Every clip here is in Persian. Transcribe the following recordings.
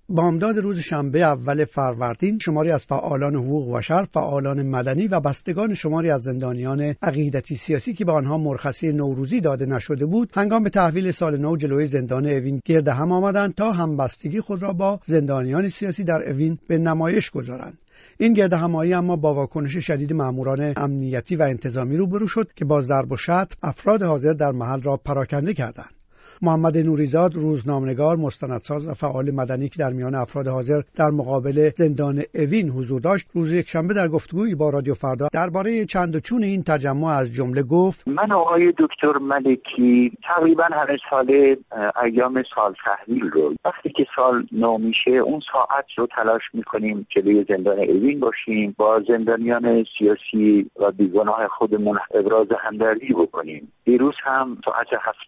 بامداد روز شنبه اول فروردین شماری از فعالان حقوق بشر، فعالان مدنی و بستگان شماری از زندانیان عقیدتی سیاسی که به آنها مرخصی نوروزی داده نشده بود، هنگام تحویل سال نو جلوی زندان اوین گرد هم آمدند تا همبستگی خود را با زندانیان سیاسی در اوین به نمایش گذارند. این گردهمایی اما با واکنش شدید ماموران امنیتی و انتظامی روبرو شد که با ضرب و شتم افراد حاضر در محل را پراکنده کردند. محمد نوریزاد، روزنامه‌نگار، مستندساز و فعال مدنی که در میان افراد حاضر در مقابل زندان اوین حضور داشت، روز یکشنبه در گفتگویی با رادیو فردا درباره چند و چون این تجمع از جمله گفت: من آقای دکتر ملکی تقریبا همه سال ایام سال تحویل رو، وقتی که سال نو میشه اون ساعت رو تلاش میکنیم که به زندان اوین باشیم، با زندانیان سیاسی و بیگناه خودمون ابراز همدردی بکنیم. دیروز هم ساعت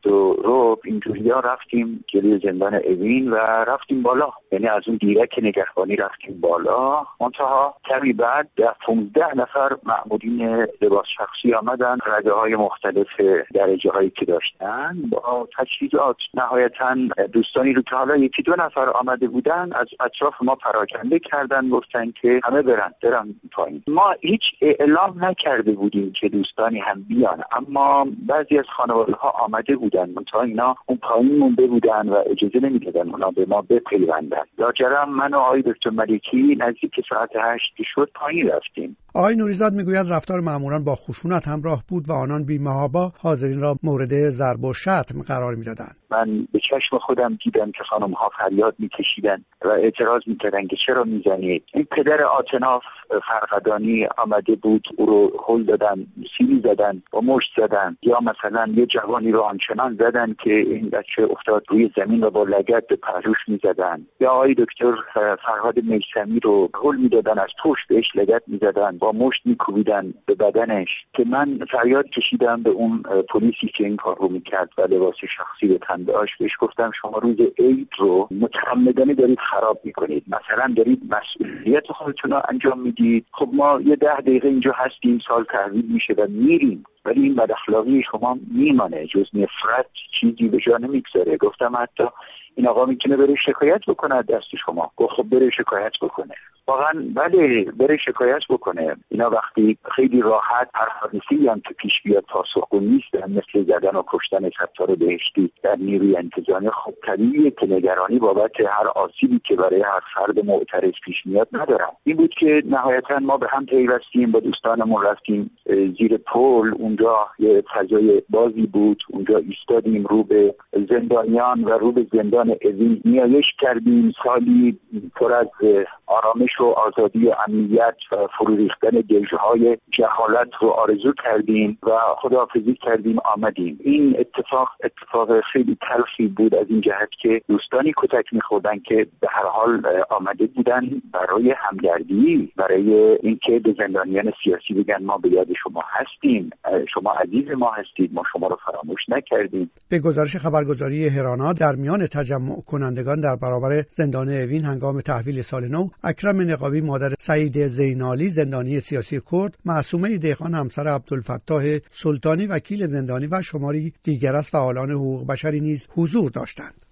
7:15 اینجوریا رفتیم جلوی زندان اوین و رفتیم بالا، یعنی از اون دیرک نگهبانی رفتیم بالا. منتها کمی بعد 15 نفر مأمورین لباس شخصی آمدن، رده‌های مختلف درجه‌هایی که داشتن با تجهیزات. نهایتاً دوستانی رو که حالا یکی دو نفر آمده بودن از اطراف ما پراکنده کردن، گفتن که همه برن پایین. ما هیچ اعلام نکرده بودیم که دوستانی هم بیان، اما بعضی از خانواده‌ها آمده بودن، منتها اینا اون پایین مونده بودن و اجازه نمیدادن اونا به ما بپیوندن. لاجرم من و آقای دکتر ملکی نزدیک ساعت 8 شد پایین رفتیم. آقای نوریزاد میگوید رفتار ماموران با خشونت همراه بود و آنان بی‌محابا حاضرین را مورد ضرب و شتم قرار میدادند. من به چشم خودم دیدم که خانم‌ها فریاد میکشیدن و اعتراض میکردن که چرا میزنید. این پدر آتناف فرقدانی آمده بود، او رو هل دادن، سیلی زدن و مشت زدن، یا مثلا یه جوانی رو آنچنان زدن که این بچه افتاد روی زمین و با لگد به پهلوش میزدن، یا آقای دکتر فرهاد میثمی رو هل میدادن، از پشت بهش لگد میزدن، با مشت میکوبیدن به بدنش. که من فریاد کشیدم به اون پلیسی که این کار رو میکرد و لباس شخصی به تن داشت، بهش گفتم شما روز عید رو متعمدانه دارید خراب میکنید، مثلا دارید مسئولیت خودتون رو انجام میدید. خب ما یه 10 دقیقه اینجا هستیم، سال تحویل میشه و میریم، ولی این بد اخلاقی شما میمانه، جز نفرت چیزی به جا نمیگذاره. گفتم حتی این آقا میتونه بره شکایت بکنه دست شما. گفت خب بره شکایت بکنه. واقعا بله، بره شکایت بکنه. اینا وقتی خیلی راحت هر حادثه‌ای هم که پیش بیاد پاسخگو نیستن، مثل زدن و کشتن ستار بهشتی در نیروی انتظامی، خب طبیعیه که نگرانی بابت هر آسیبی که برای هر فرد معترض پیش میاد ندارم. این بود که نهایتا ما به هم پیوستیم، با دوستانمون رفتیم زیر پل. اونجا یه فضای بازی بود، اونجا ایستادیم، رو به زندانیان و رو به زندان اوین نیایش کردیم. سالی پر از آرامش و آزادی و امنیت و فرو ریختن گژهای جهالت رو آرزو کردیم و خداحافظی کردیم، آمدیم. این اتفاق خیلی تلخی بود از این جهت که دوستانی کتک می‌خوردن که به هر حال آمده بودن برای همدردی، برای اینکه به زندانیان سیاسی بگن ما به یاد شما هستیم، شما عزیز ما هستید، ما شما رو فراموش نکردیم. به گزارش خبرگزاری هرانا، در میان تجمع کنندگان در برابر زندان اوین هنگام تحویل سال نو، اکرم نقابی مادر سعید زینالی زندانی سیاسی کرد، معصومه دهقان همسر عبدالفتاح سلطانی وکیل زندانی و شماری دیگر از فعالان حقوق بشری نیز حضور داشتند.